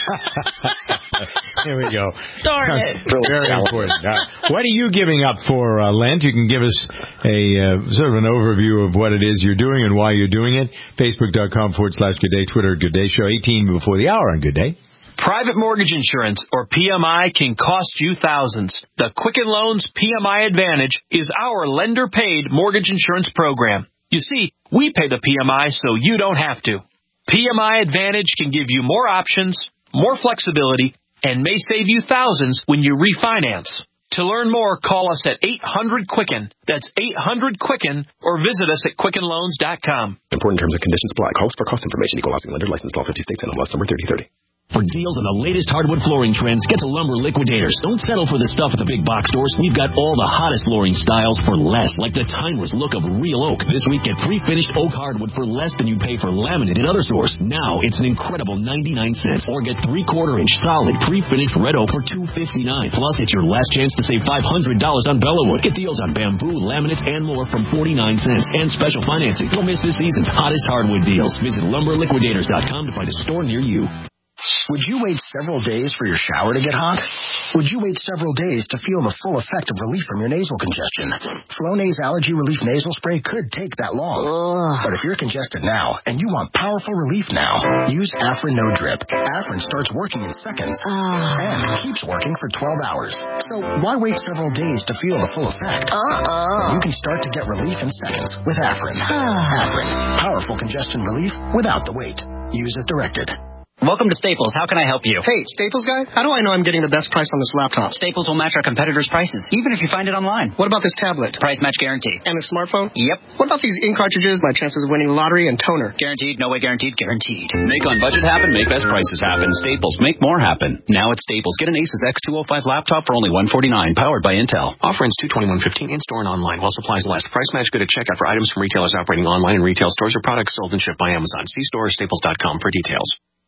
Here we go. Darn it. Very important. Now, what are you giving up for uh, Lent? You can give us a uh, sort of an overview of what it is you're doing and why you're doing it. Facebook.com forward slash Good Day, Twitter, Good Day Show, eighteen before the hour on Good Day. Private mortgage insurance, or P M I, can cost you thousands. The Quicken Loans P M I Advantage is our lender-paid mortgage insurance program. You see, we pay the P M I so you don't have to. P M I Advantage can give you more options, more flexibility, and may save you thousands when you refinance. To learn more, call us at eight hundred Quicken. That's eight hundred Quicken, or visit us at quicken loans dot com. Important terms and conditions apply. Calls for cost information. Equal housing lender. Licensed all fifty states. N M L S number thirty thirty. For deals on the latest hardwood flooring trends, get to Lumber Liquidators. Don't settle for the stuff at the big box stores. We've got all the hottest flooring styles for less, like the timeless look of real oak. This week, get pre-finished oak hardwood for less than you pay for laminate at other stores. Now, it's an incredible ninety-nine cents. Or get three-quarter inch solid pre-finished red oak for two fifty-nine. Plus, it's your last chance to save five hundred dollars on Bellawood. Get deals on bamboo, laminates, and more from forty-nine cents. And special financing. Don't miss this season's hottest hardwood deals. Visit lumber liquidators dot com to find a store near you. Would you wait several days for your shower to get hot? Would you wait several days to feel the full effect of relief from your nasal congestion? Flonase Allergy Relief Nasal Spray could take that long. Ugh. But if you're congested now and you want powerful relief now, use Afrin No Drip. Afrin starts working in seconds uh. and keeps working for twelve hours. So why wait several days to feel the full effect? Uh-uh. You can start to get relief in seconds with Afrin. Afrin. Powerful congestion relief without the wait. Use as directed. Welcome to Staples. How can I help you? Hey, Staples guy, how do I know I'm getting the best price on this laptop? Staples will match our competitors' prices, even if you find it online. What about this tablet? Price match guarantee. And the smartphone? Yep. What about these ink cartridges, my chances of winning lottery and toner? Guaranteed, no way guaranteed, guaranteed. Make on budget happen, make best prices happen. Staples, make more happen. Now at Staples, get an Asus X two oh five laptop for only one forty-nine, powered by Intel. Offer ends two twenty-one fifteen in-store and online while supplies last. Price match good at checkout for items from retailers operating online and retail stores or products sold and shipped by Amazon. See store or staples dot com for details.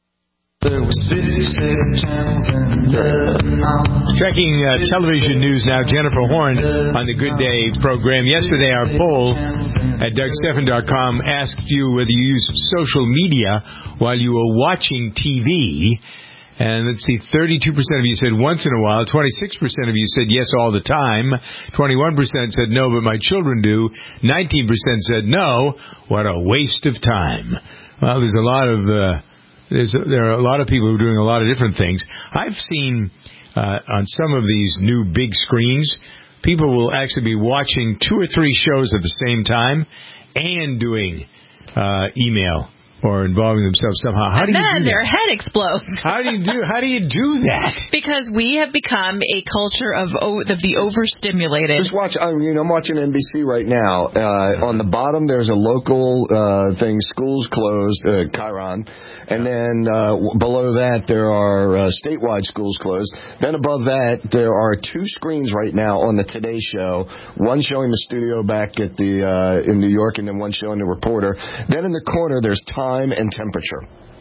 Checking uh, television news now. Jennifer Horn on the Good Day program. Yesterday, our poll at Doug Stephan dot com asked you whether you use social media while you were watching T V. And let's see, thirty-two percent of you said once in a while. twenty-six percent of you said yes all the time. twenty-one percent said no, but my children do. nineteen percent said no. What a waste of time. Well, there's a lot of, uh, there's, there are a lot of people who are doing a lot of different things. I've seen, uh, on some of these new big screens, people will actually be watching two or three shows at the same time and doing, uh, email. Or involving themselves somehow. How and do you then do their that? head explodes. How do you do? How do you do that? Because we have become a culture of, o- of the overstimulated. Just watch. I mean, I'm watching N B C right now. Uh, on the bottom, there's a local uh, thing. Schools closed. Uh, Chiron. And then uh, below that, there are uh, statewide schools closed. Then above that, there are two screens right now on the Today Show. One showing the studio back at the uh, in New York, and then one showing the reporter. Then in the corner, there's time and temperature.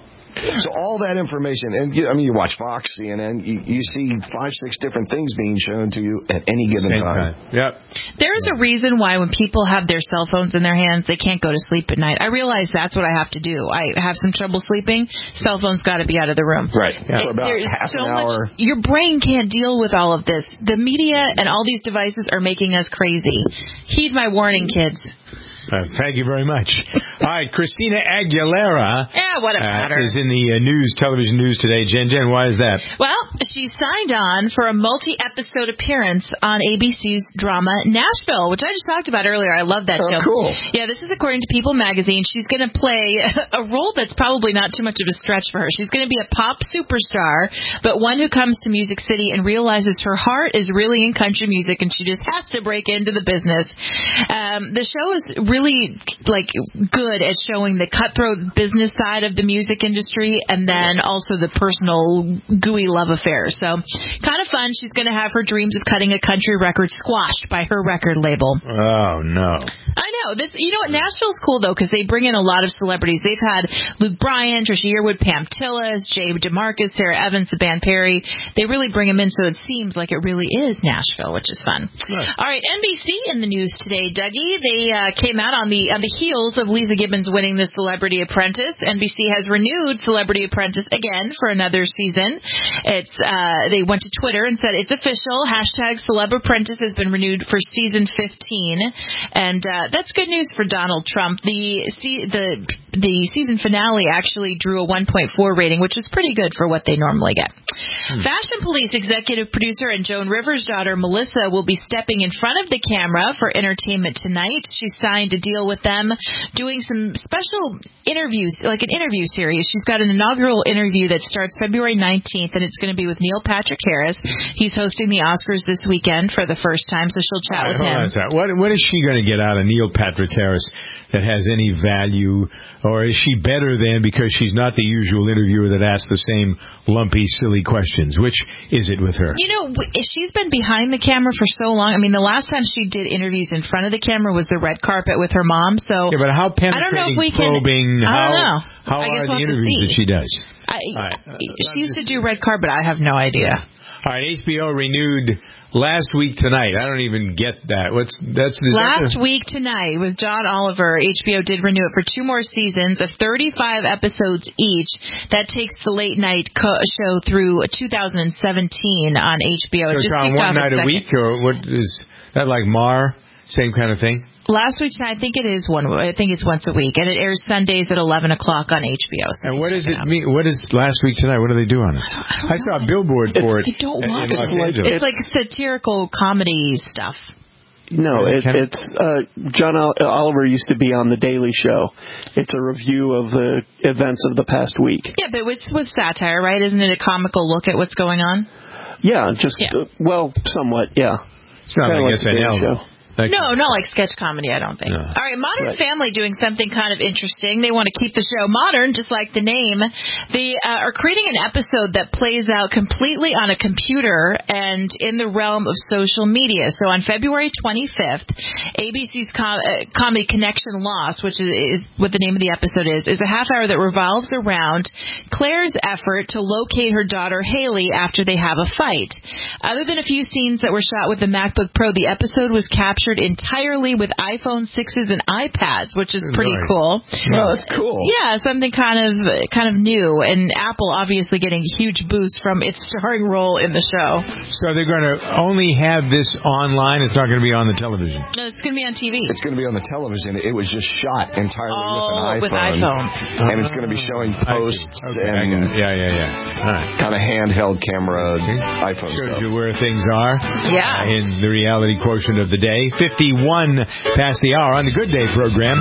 So all that information, and you, I mean, you watch Fox, C N N, you, you see five, six different things being shown to you at any given Same time. time. Yep. There's a reason why when people have their cell phones in their hands, they can't go to sleep at night. I realize that's what I have to do. I have some trouble sleeping. Cell phone's got to be out of the room. Right. Yeah. It, For about there's half so an hour. much. Your brain can't deal with all of this. The media and all these devices are making us crazy. Heed my warning, kids. Uh, thank you very much. All right, Christina Aguilera Yeah, what a matter. uh, is in the uh, news, television news today. Jen, Jen, why is that? Well, she signed on for a multi-episode appearance on A B C's drama Nashville, which I just talked about earlier. I love that Oh, show. cool. Yeah, this is according to People magazine. She's going to play a role that's probably not too much of a stretch for her. She's going to be a pop superstar, but one who comes to Music City and realizes her heart is really in country music, and she just has to break into the business. Um, the show is really like good at showing the cutthroat business side of the music industry, and then also the personal gooey love affair. So kind of fun. She's going to have her dreams of cutting a country record squashed by her record label. Oh, no. I know. This, you know what? Nashville's cool, though, because they bring in a lot of celebrities. They've had Luke Bryan, Trisha Yearwood, Pam Tillis, Jay DeMarcus, Sarah Evans, the band Perry. They really bring them in, so it seems like it really is Nashville, which is fun. Right. All right, N B C in the news today, Dougie. They uh, came out on the on the heels of Lisa Gibbons winning the Celebrity Apprentice. N B C has renewed Celebrity Apprentice again for another season. It's uh, they went to Twitter and said it's official. Hashtag Celeb Apprentice has been renewed for season fifteen, and uh, that's good news for Donald Trump. The the the season finale actually drew a one point four rating, which is pretty good for what they normally get. Hmm. Fashion Police executive producer and Joan Rivers' daughter Melissa will be stepping in front of the camera for Entertainment Tonight. She signed a deal with them, doing some special interviews, like an interview series. She's got an inaugural interview that starts February nineteenth, and it's going to be with Neil Patrick Harris. He's hosting the Oscars this weekend for the first time, so she'll chat Right, with him. What, what is she going to get out of Neil Patrick Harris that has any value? Or is she better than because she's not the usual interviewer that asks the same lumpy, silly questions? Which is it with her? You know, she's been behind the camera for so long. I mean, the last time she did interviews in front of the camera was the red carpet with her mom. So yeah, but how penetrating, I don't know if we probing, can, how, I don't know. how I are guess the we'll interviews that she does? I, right. uh, she used to do red carpet. I have no idea. All right, H B O renewed last week tonight. I don't even get that. What's that's is last that the... week tonight with John Oliver. H B O did renew it for two more seasons of thirty-five episodes each. That takes the late night co- show through two thousand seventeen on H B O. So Just it's on one night a week, or what is that like Mar? Same kind of thing. Last week tonight, I think it is one. I think it's once a week, and it airs Sundays at eleven o'clock on H B O. So and what does it mean? What is last week tonight? What do they do on it? I, I saw a billboard for it. I don't want in it. Los Like, Angeles. it's like satirical comedy stuff. No, it, it's uh, John Oliver used to be on The Daily Show. It's a review of the events of the past week. Yeah, but it's with satire, right? Isn't it a comical look at what's going on? Yeah, just yeah. Uh, well, somewhat, yeah. It's not Kinda like like S N L. Show. Like, no, not like sketch comedy, I don't think. No. All right, Modern Right. Family doing something kind of interesting. They want to keep the show modern, just like the name. They uh, are creating an episode that plays out completely on a computer and in the realm of social media. So on February twenty-fifth, A B C's com- uh, comedy Connection Lost, which is, is what the name of the episode is, is a half hour that revolves around Claire's effort to locate her daughter Haley after they have a fight. Other than a few scenes that were shot with the MacBook Pro, the episode was captured manufactured entirely with iPhone sixes and iPads, which is pretty Right. cool. Oh, that's cool. Yeah, something kind of kind of new, and Apple obviously getting a huge boost from its starring role in the show. So they're going to only have this online. It's not going to be on the television. No, it's going to be on T V. It's going to be on the television. It was just shot entirely Oh, with with an iPhone. iPhone. And it's going to be showing posts Okay, I and got it. Yeah, yeah, yeah. All right. kind of handheld camera iPhone Shows stuff. you where things are. Yeah. Uh, in the reality quotient of the day. fifty-one past the hour on the Good Day program.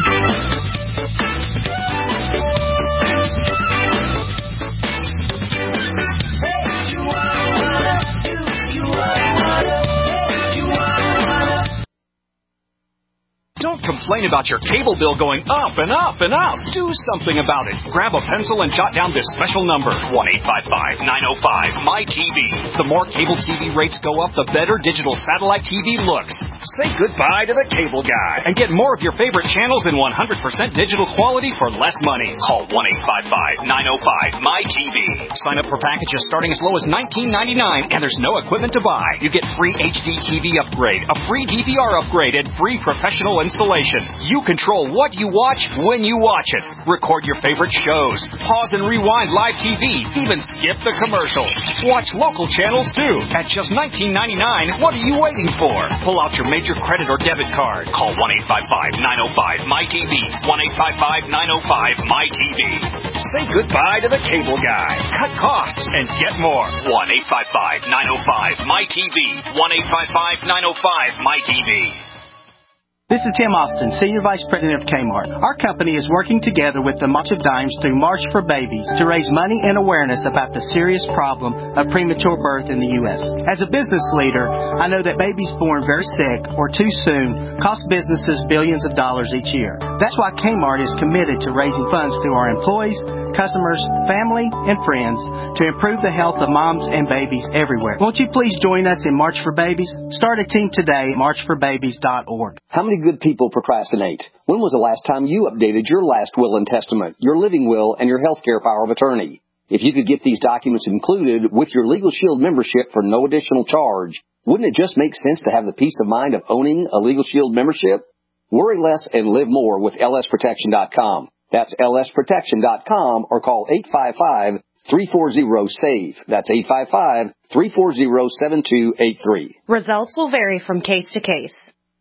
Don't complain about your cable bill going up and up and up. Do something about it. Grab a pencil and jot down this special number, one eight five five, nine oh five, M Y T V. The more cable T V rates go up, the better digital satellite T V looks. Say goodbye to the cable guy and get more of your favorite channels in one hundred percent digital quality for less money. Call one eight five five, nine oh five, M Y T V. Sign up for packages starting as low as nineteen ninety-nine, and there's no equipment to buy. You get free H D T V upgrade, a free D V R upgrade, and free professional installation. You control what you watch when you watch it. Record your favorite shows. Pause and rewind live T V. Even skip the commercials. Watch local channels too. At just nineteen ninety-nine, what are you waiting for? Pull out your major credit or debit card. Call one eight five five, nine oh five, M Y T V. one eight five five, nine oh five, M Y T V. Say goodbye to the cable guy. Cut costs and get more. one eight five five, nine oh five, M Y T V. one eight five five, nine oh five, M Y T V. This is Tim Austin, Senior Vice President of Kmart. Our company is working together with the March of Dimes through March for Babies to raise money and awareness about the serious problem of premature birth in the U S. As a business leader, I know that babies born very sick or too soon cost businesses billions of dollars each year. That's why Kmart is committed to raising funds through our employees, customers, family, and friends to improve the health of moms and babies everywhere. Won't you please join us in March for Babies? Start a team today at march for babies dot org. How many good people procrastinate? When was the last time you updated your last will and testament, your living will, and your health care power of attorney? If you could get these documents included with your Legal Shield membership for no additional charge, wouldn't it just make sense to have the peace of mind of owning a Legal Shield membership? Worry less and live more with L S protection dot com. That's L S protection dot com or call eight five five, three four zero, SAVE. That's eight five five, three four zero, seven two eight three. Results will vary from case to case.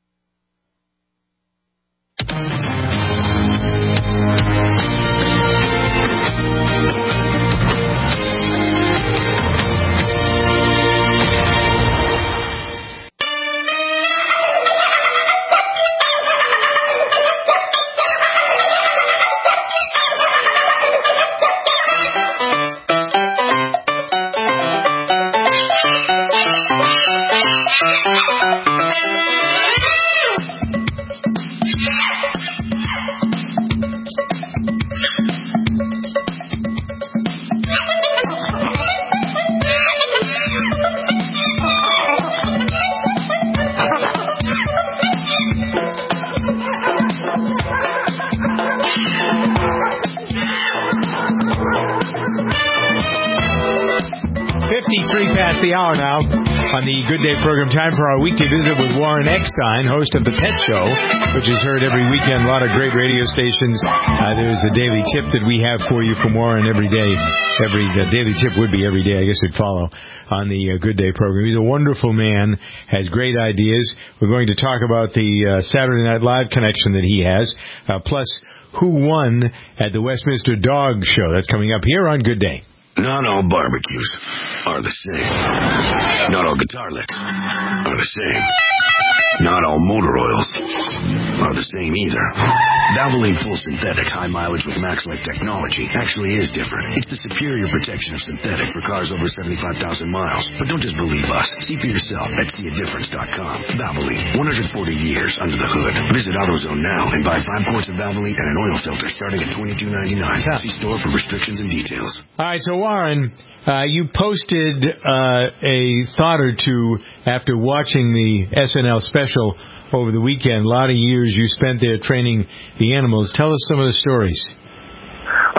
fifty-three past the hour now on the Good Day program. Time for our weekly visit with Warren Eckstein, host of The Pet Show, which is heard every weekend. A lot of great radio stations. Uh, there's a daily tip that we have for you from Warren every day. Every uh, daily tip would be every day, I guess it'd follow, on the uh, Good Day program. He's a wonderful man, has great ideas. We're going to talk about the uh, Saturday Night Live connection that he has, uh, plus who won at the Westminster Dog Show. That's coming up here on Good Day. Not all barbecues are the same. Not all guitar licks are the same. Not all motor oils are the same either. Valvoline Full Synthetic High Mileage with MaxLife technology actually is different. It's the superior protection of synthetic for cars over seventy-five thousand miles. But don't just believe us. See for yourself at see a difference dot com. Valvoline, one hundred forty years under the hood. Visit AutoZone now and buy five quarts of Valvoline and an oil filter starting at twenty-two ninety-nine. See store for restrictions and details. All right, so Warren, uh, you posted uh, a thought or two after watching the S N L special over the weekend. A lot of years you spent there training the animals. Tell us some of the stories. I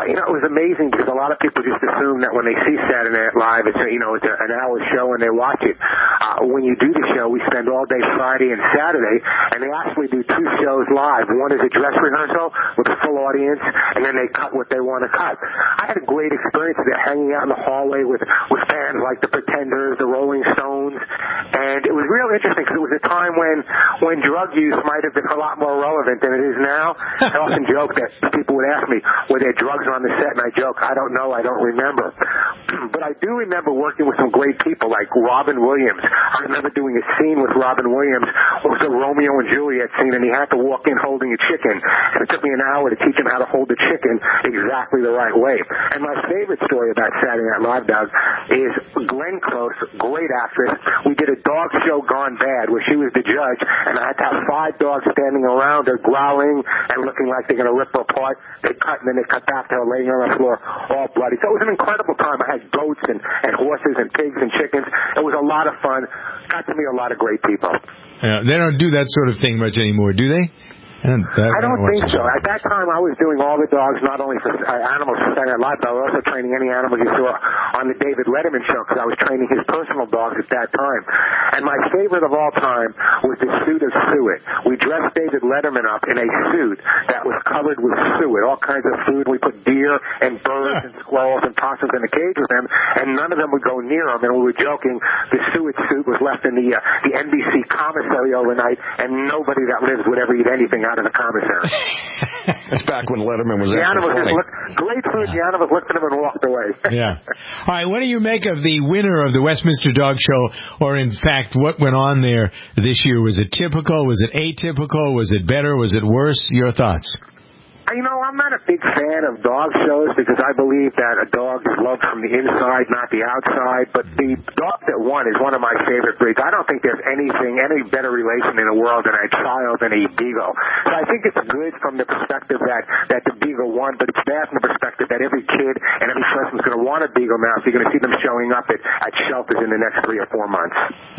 But, you know, it was amazing because a lot of people just assume that when they see Saturday Night Live, it's a, you know, it's a, an hour show and they watch it. Uh, when you do the show, we spend all day Friday and Saturday, and they actually do two shows live. One is a dress rehearsal with a full audience, and then they cut what they want to cut. I had a great experience there, hanging out in the hallway with, with fans like the Pretenders, the Rolling Stones, and it was real interesting because it was a time when, when drug use might have been a lot more relevant than it is now. I often joke that people would ask me, were there drugs on the set? And I joke, I don't know, I don't remember. But I do remember working with some great people like Robin Williams. I remember doing a scene with Robin Williams. It was a Romeo and Juliet scene, and he had to walk in holding a chicken. And it took me an hour to teach him how to hold the chicken exactly the right way. And my favorite story about Saturday Night Live, Doug, is Glenn Close, great actress. We did a dog show gone bad where she was the judge, and I had to have five dogs standing around her growling and looking like they're going to rip her apart. They cut, and then they cut back to her laying on the floor all bloody. So it was an incredible time. I had goats and, and horses and pigs and chickens. It was a lot of fun. Got to meet a lot of great people. Yeah, they don't do that sort of thing much anymore, do they? I don't, I don't think so. At that time, I was doing all the dogs, not only for uh, animals for Saturday Night Live, but I was also training any animals you saw on the David Letterman show, because I was training his personal dogs at that time. And my favorite of all time was the suit of suet. We dressed David Letterman up in a suit that was covered with suet, all kinds of food. We put deer and birds and squirrels and possums in the cage with him, and none of them would go near him. And we were joking, the suet suit was left in the uh, the N B C commissary overnight, and nobody that lives would ever eat anything out of the commissary. That's back when Letterman was the actually animals funny. just looked, great food, the animals looked at him and walked away. Yeah. All right, what do you make of the winner of the Westminster Dog Show, or in fact, what went on there this year? Was it typical? Was it atypical? Was it better? Was it worse? Your thoughts? You know, I'm not a big fan of dog shows because I believe that a dog is loved from the inside, not the outside. But the dog that won is one of my favorite breeds. I don't think there's anything, any better relation in the world than a child and a beagle. So I think it's good from the perspective that, that the beagle won, but it's bad from the perspective that every kid and every person's going to want a beagle now. So you're going to see them showing up at, at shelters in the next three or four months.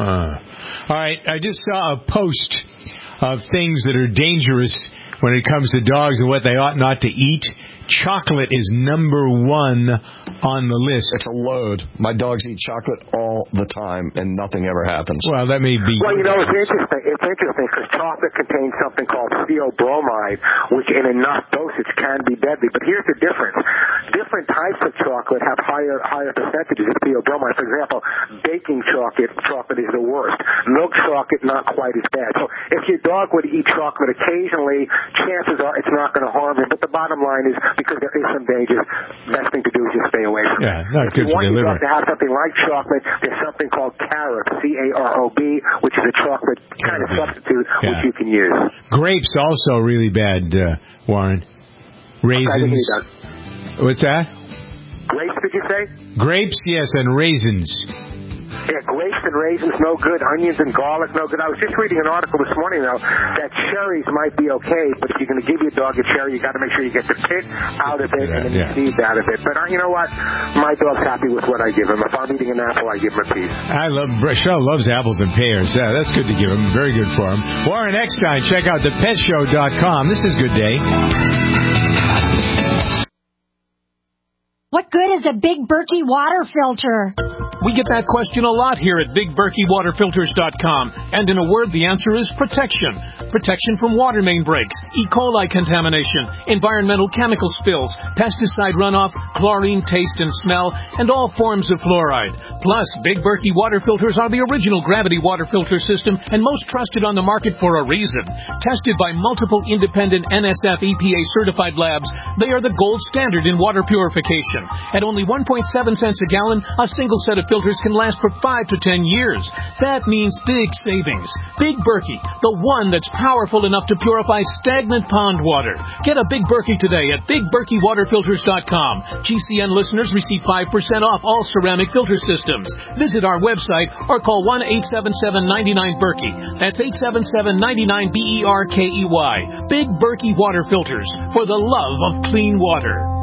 Uh, all right, I just saw a post of things that are dangerous when it comes to dogs and what they ought not to eat. Chocolate is number one on the list. It's a load. My dogs eat chocolate all the time, and nothing ever happens. Well, that may be... Well, you know, it's interesting. It's interesting because chocolate contains something called theobromide, which in enough dosage can be deadly. But here's the difference. Different types of chocolate have higher higher percentages of theobromide. For example, baking chocolate chocolate is the worst. Milk chocolate, not quite as bad. So if your dog would eat chocolate occasionally, chances are it's not going to harm him. But the bottom line is, because there is some danger, best thing to do is just stay away from yeah, it. Not if good you want for the your liver. dog to have something like chocolate, there's something called carob, C A R O B, which is a chocolate kind of substitute yeah. which you can use. Grapes also really bad, uh, Warren. Raisins. Okay, What's that? Grapes, did you say? Grapes, yes, and raisins. Yeah, grapes and raisins, no good. Onions and garlic, no good. I was just reading an article this morning, though, that cherries might be okay, but if you're going to give your dog a cherry, you got to make sure you get the pit out of it yeah, and then yeah. the seeds out of it. But uh, you know what? My dog's happy with what I give him. If I'm eating an apple, I give him a piece. I love, Shell loves apples and pears. Yeah, that's good to give him. Very good for him. Warren Eckstein, check out the pet show dot com. This is Good Day. What good is a Big Berkey water filter? We get that question a lot here at Big Berkey Water Filters dot com. And in a word, the answer is protection. Protection from water main breaks, E. coli contamination, environmental chemical spills, pesticide runoff, chlorine taste and smell, and all forms of fluoride. Plus, Big Berkey water filters are the original gravity water filter system and most trusted on the market for a reason. Tested by multiple independent N S F E P A certified labs, they are the gold standard in water purification. At only one point seven cents a gallon, a single set of filters can last for five to ten years. That means big savings. Big Berkey, the one that's powerful enough to purify stagnant pond water. Get a Big Berkey today at Big Berkey Water Filters dot com. G C N listeners receive five percent off all ceramic filter systems. Visit our website or call one eight seven seven, nine nine, Berkey. That's eight seven seven, nine nine, B E R K E Y. Big Berkey Water Filters, for the love of clean water.